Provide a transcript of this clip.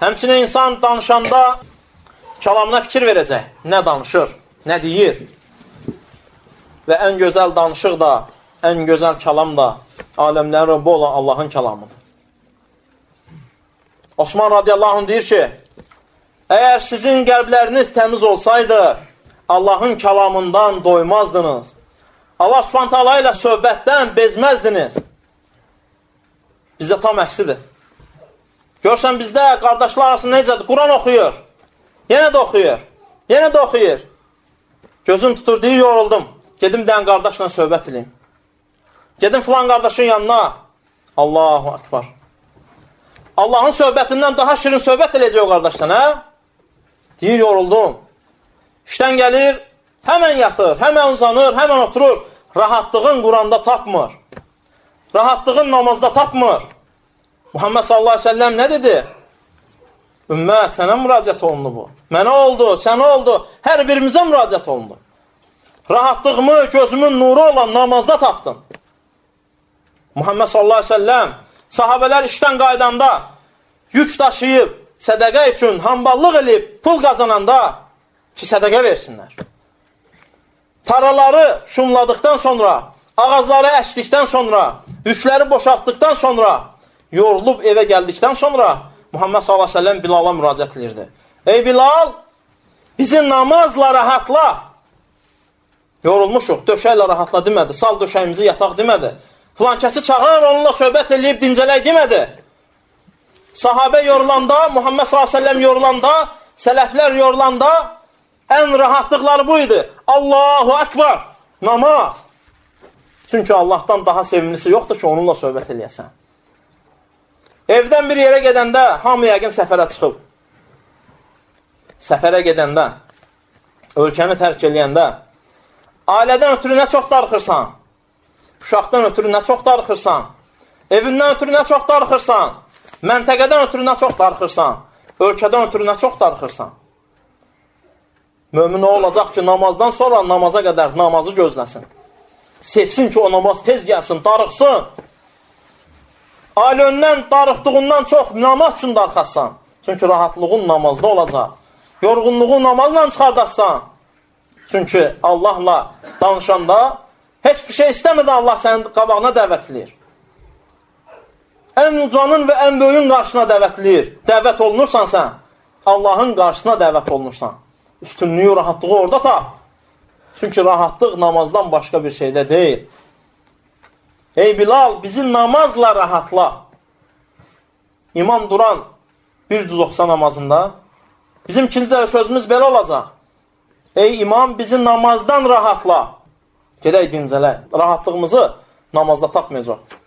Həmçinin insan danışanda kəlamına fikir verəcək. Nə danışır, nə deyir. Və ən gözəl danışıq da, ən gözəl kəlam da aləmlərin Rəbbi olan Allahın kəlamıdır. Osman radiyallahu anh deyir ki, əgər sizin qəlbləriniz təmiz olsaydı, Allahın kəlamından doymazdınız. Allah subhanahu taala ilə söhbətdən bezməzdiniz. Bizdə tam əksidir. Görsən bizdə qardaşlar arasında necədir? Quran oxuyur. Yenə də oxuyur. Yenə də oxuyur. Gözün tutur, deyir, yoruldum. Gedim dən qardaşla söhbət edeyim. Gedim filan qardaşın yanına. Allahu akbar. Allahın söhbətindən daha şirin söhbət eləyəcək o qardaşdan, hə? Deyir, yoruldum. İşdən gəlir, həmən yatır, həmən uzanır, həmən oturur. Rahatlığın Quranda tapmır. Rahatlığın namazda tapmır. Muhammed sallallahu aleyhi ve sellem nə dedi? Ümmət, sənə müraciət olundu bu. Mənə oldu, sənə oldu. Hər birimizə müraciət olundu. Rahatlığımı, gözümün nuru olan namazda tapdım. Muhammed sallallahu aleyhi ve sellem sahabələr işdən qaydanda yük daşıyıb, sədəqə üçün hamballıq edib, pul qazananda ki, sədəqə versinlər. Taraları şumladıqdan sonra, ağacları əkdikdən sonra, yükləri boşaltdıqdan sonra, yorulub evə gəldikdən sonra Muhammed sallallahu aleyhi ve sellem Bilala müraciət edirdi. Ey Bilal, bizi namazla rahatla. Yorulmuşuq, döşəklə rahatla demədi. Sal döşəyimizi yataq demədi. Filankəsi çağır, onunla söhbət eləyib dincələk demədi. Sahabə yorulanda, Muhammed sallallahu aleyhi ve sellem yorulanda, sələflər yorulanda ən rahatlıqları bu idi. Allahu Akbar, namaz. Çünki Allahdan daha sevimlisi yoxdur ki, onunla söhbət eləyəsən. Evdən bir yerə gedəndə, hamı yəqin səfərə çıxıb. Səfərə gedəndə, ölkəni tərk eləyəndə, ailədən ötürü nə çox darıxırsan, uşaqdan ötürü nə çox darıxırsan, evindən ötürü nə çox darıxırsan, məntəqədən ötürü nə çox darıxırsan, ölkədən ötürü nə çox darıxırsan. Mömin olacaq ki, namazdan sonra namaza qədər namazı gözləsin. Sevsin ki, o namaz tez gəlsin, darıxsın. Ailə öndən darıxdığından çox namaz üçün darıxasan. Çünki rahatlığın namazda olacaq. Yorğunluğu namazla çıxardaqsan. Çünki Allahla danışanda heç bir şey istəmədən Allah sənin qabağına dəvət edir. Ən ucanın və ən böyüyün qarşısına dəvət edir. Dəvət olunursan sən, Allahın qarşısına dəvət olunursan. Üstünlüyü, rahatlığı orada tap. Çünki rahatlıq namazdan başqa bir şeydə deyil. Ey Bilal, bizi namazla rahatla. İmam duran bir cüz oxusa namazında, bizim ikinci sözümüz belə olacaq. Ey imam, bizi namazdan rahatla. Gedək dincələk. Rahatlığımızı namazda tapmayacaq.